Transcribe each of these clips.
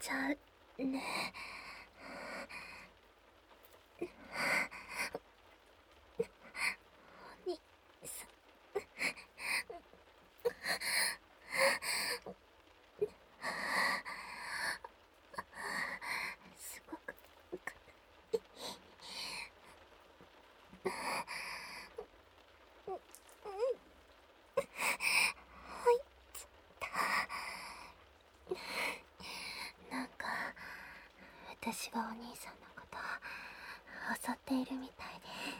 ちゃうね。お兄さん、すごく硬い。入っちゃった。なんか私がお兄さんのこと襲っているみたい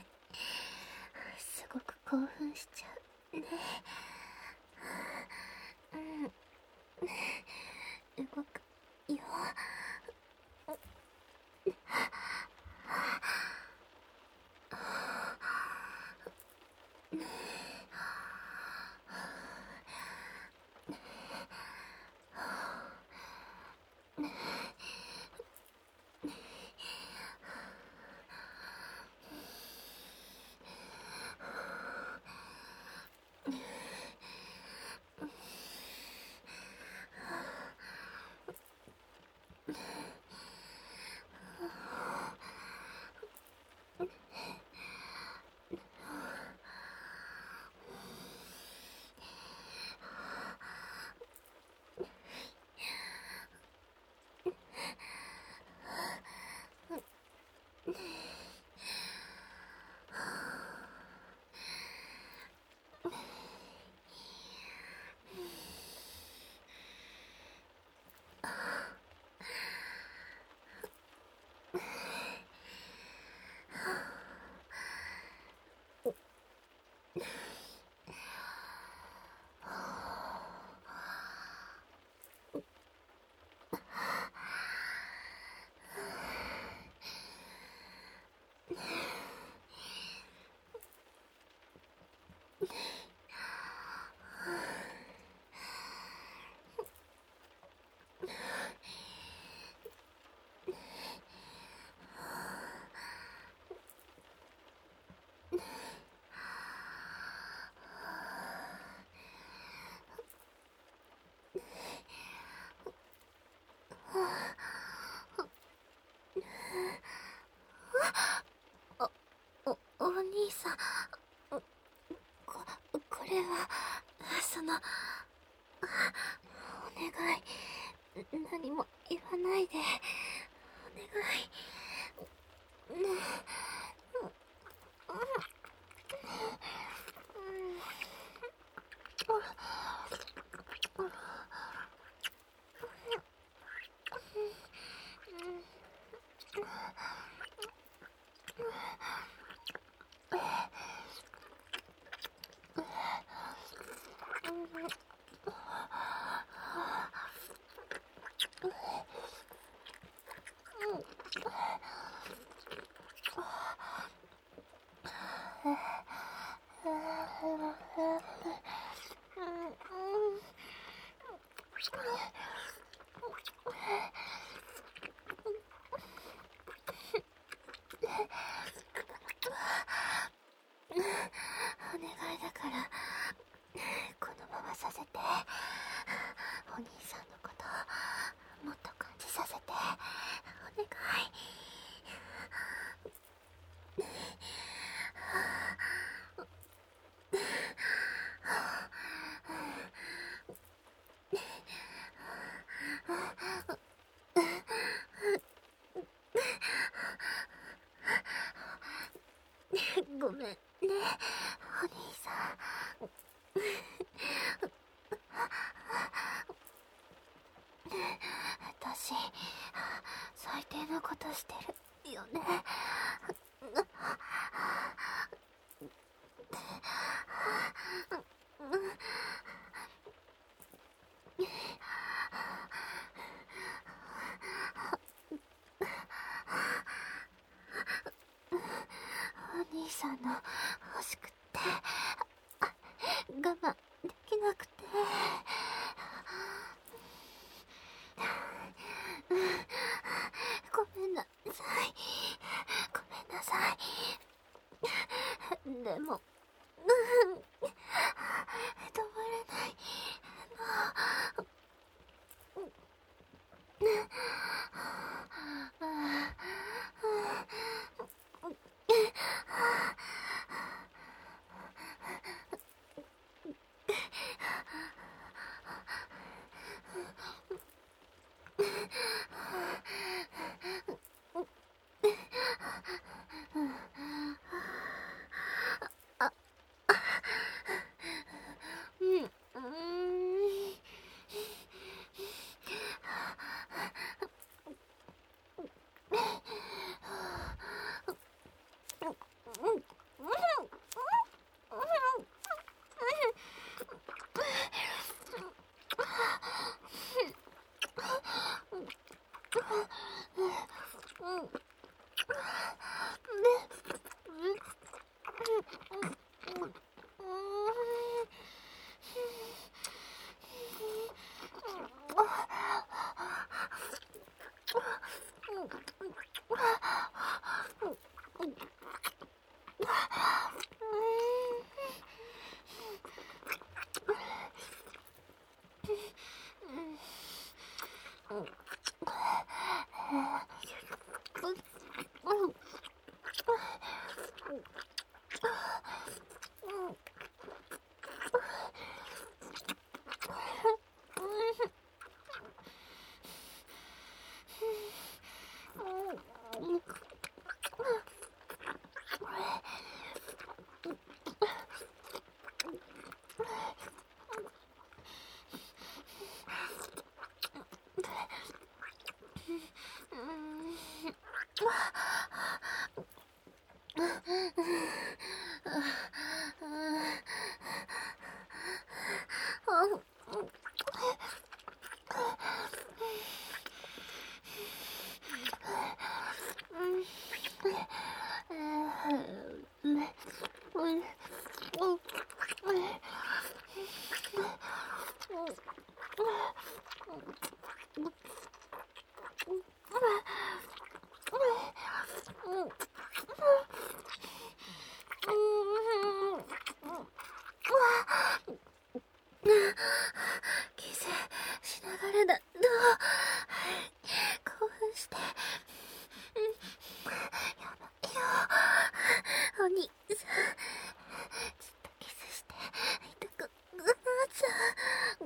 ですごく興奮しちゃうね。動くよ。お兄さん、これはお願い、何も言わないで、お願いね。お願いだからこのままさせて。お兄さんのこともっと感じさせて、お願い。ごめんね、お兄さん。私、最低なことしてるよね。お兄さんの欲しくって我慢できなくて。ごめんなさい、ごめんなさい。でも止まれないの。 キスしながらだと興奮して、やばいよお兄さん、ずっとキスして痛くなっちゃう。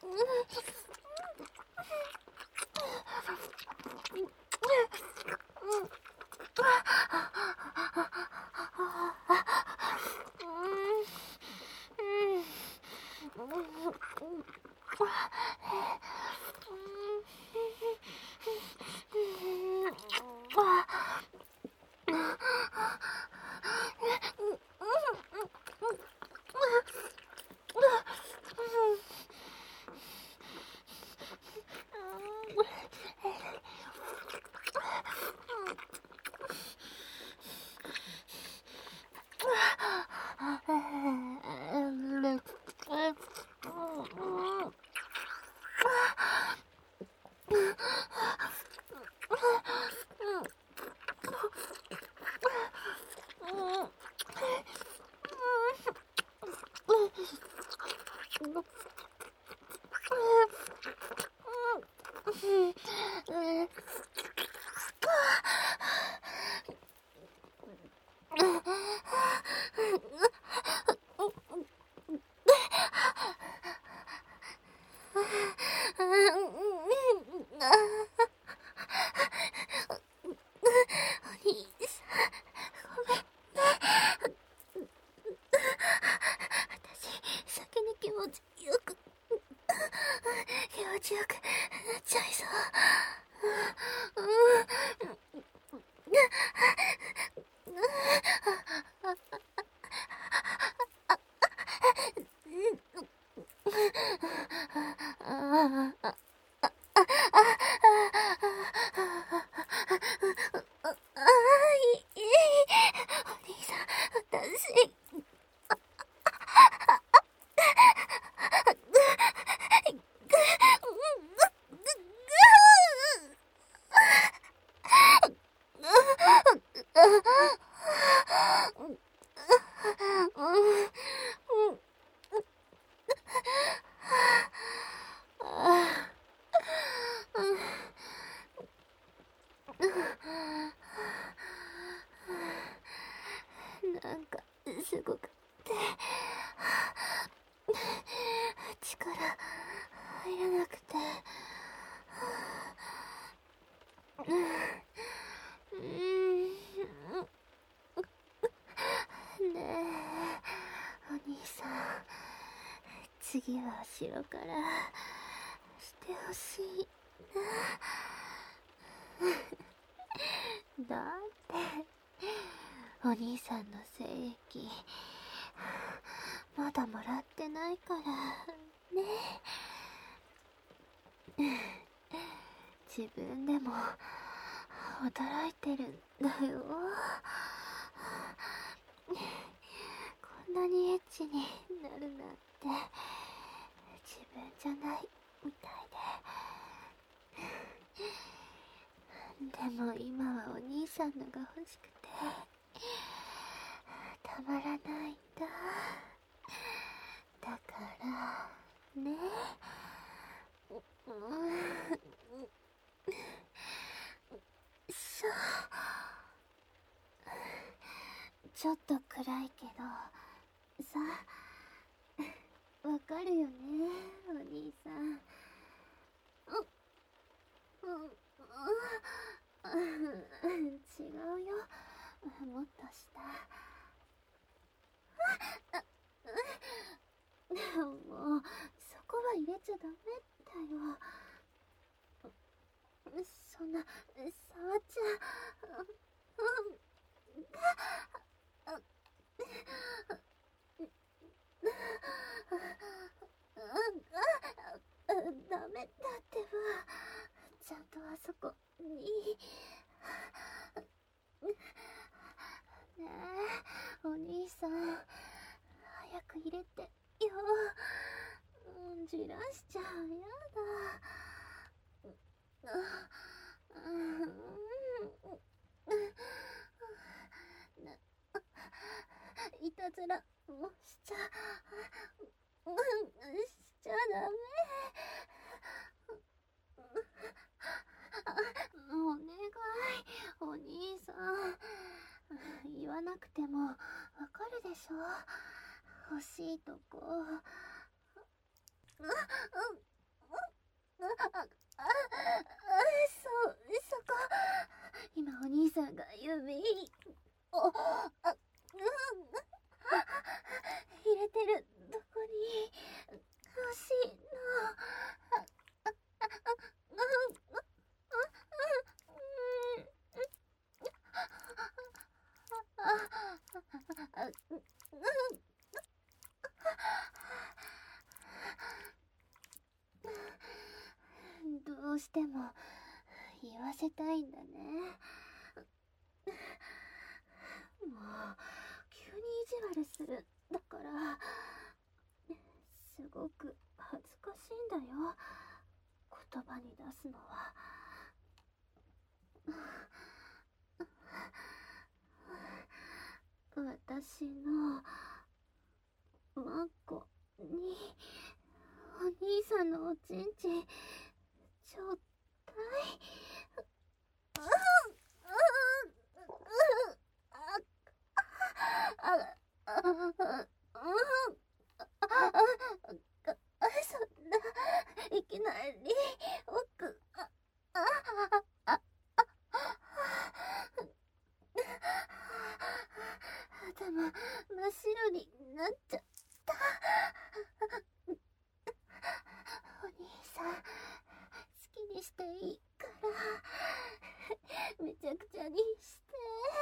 気持ちよくなっちゃいそう。お兄さん、私くて力入らなくてねえお兄さん、次は後ろからしてほしいな。だってお兄さんの精液まだもらってないからね。自分でも驚いてるんだよ。こんなにエッチになるなんて自分じゃないみたいで。でも今はお兄さんのが欲しくてたまらないんだ。だからね。そう、ちょっと暗いけどさ、わかるよねお兄さん。違うよ、もっと下。もうそこは入れちゃダメだよ。そんな触っちゃダメだってば。ちゃんとあそこにねえお兄さん、早く入れてよ。じらしちゃう、やだ。いたずらもしちゃダメ。お願いお兄さん、言わなくてもわかるでしょ、欲しいとこ。そこ。今お兄さんが指入れてるとこに欲しいの。どうしても言わせたいんだね。もう急に意地悪するだからすごく恥ずかしいんだよ、言葉に出すのは。私のマコにお兄さんのおちんちんちょうだい。そんないきなり奥頭真っ白になっちゃった。お兄さん、好きにしていいからめちゃくちゃにして。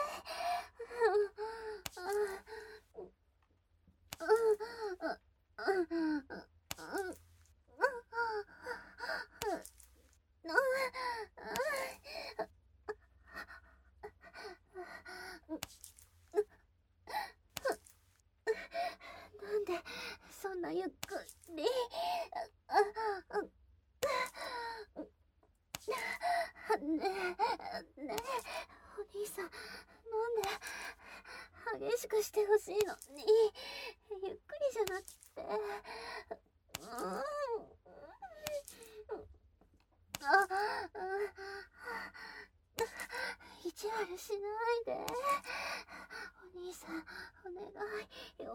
なんでそんなゆっくり。ねえお兄さん、なんで激しくしてほしいのにゆっくりじゃなくて。意地悪しないでお兄さん、お願いよ。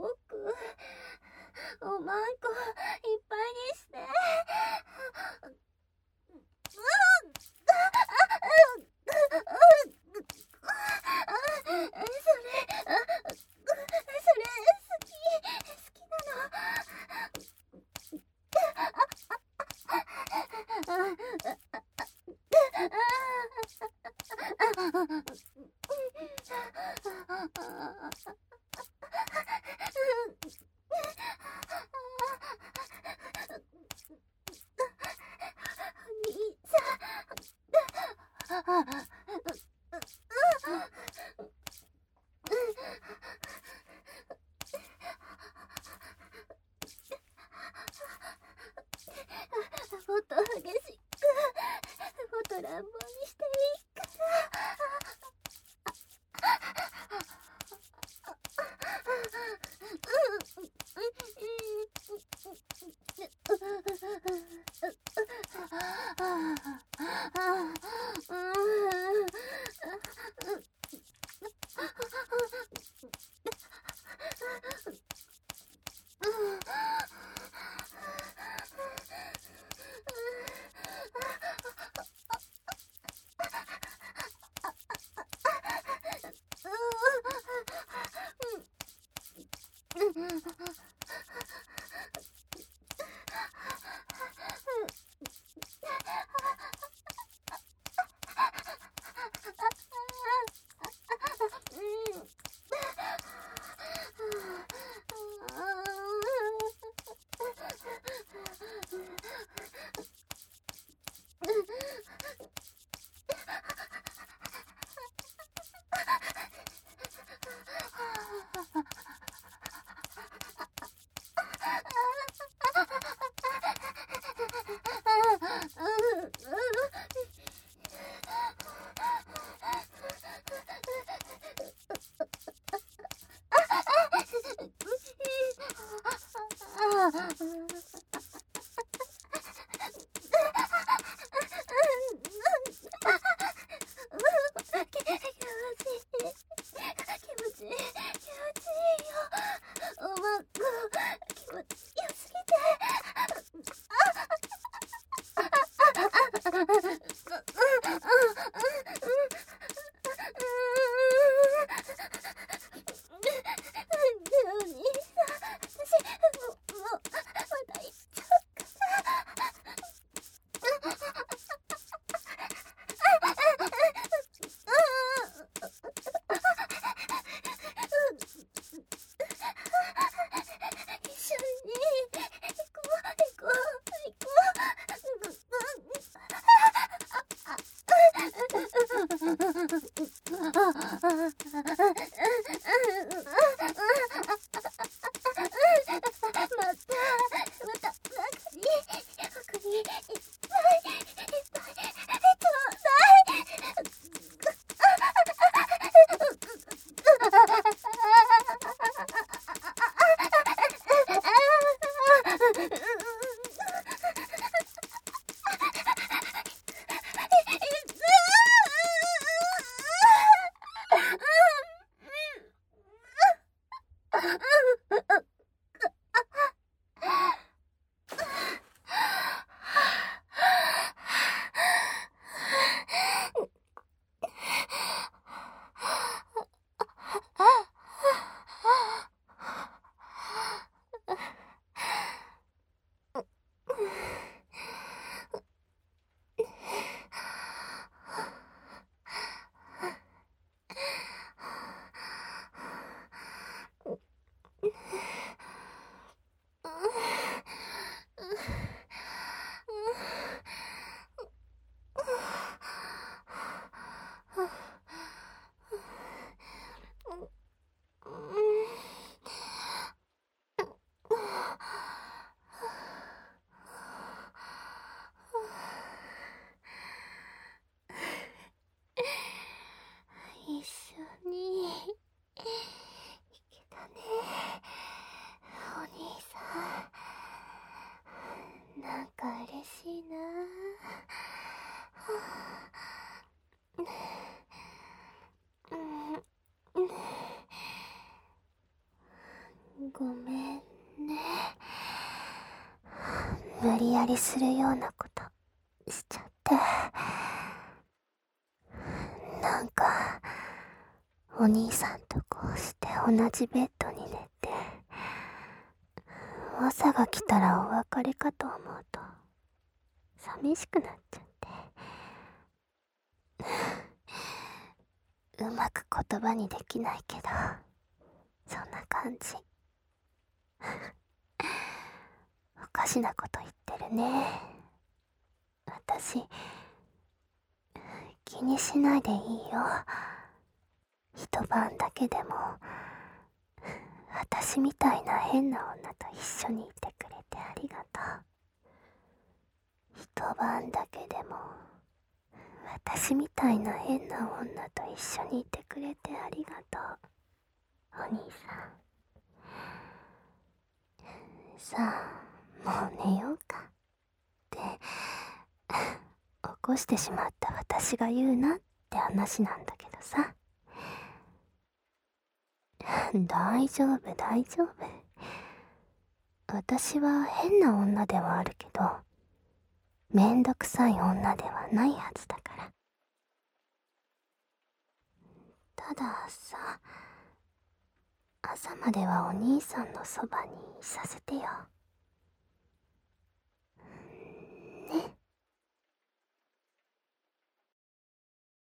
一緒に行けたね、お兄さん。なんか嬉しいな。ごめんね、無理やりするようなことしちゃって。なんかお兄さんとこうして同じベッドに寝て、朝が来たらお別れかと思うと寂しくなっちゃって、うまく言葉にできないけどそんな感じ。おかしなこと言ってるね。私気にしないでいいよ。一晩だけでも私みたいな変な女と一緒にいてくれてありがとう。一晩だけでも私みたいな変な女と一緒にいてくれてありがとう、お兄さん。さあ、もう寝ようかって起こしてしまった私が言うなって話なんだけどさ。大丈夫大丈夫。私は変な女ではあるけどめんどくさい女ではないはずだから。たださ、朝まではお兄さんのそばにいさせてよ。